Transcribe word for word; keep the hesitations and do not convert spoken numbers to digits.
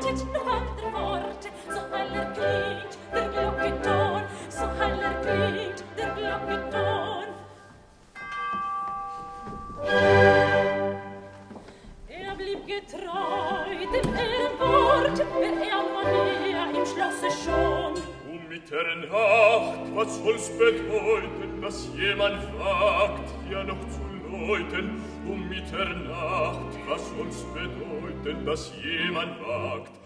wartet, noch wandert fort, so heller klingt der Glockenton, so heller klingt der Glockenton. Er blieb getreu dem Ehrenwort, wer er Maria im Schlosse schon. Um Mitternacht, was soll's bedeuten, dass jemand wagt, hier noch zu läuten? Um Mitternacht, was soll's bedeuten, dass jemand wagt,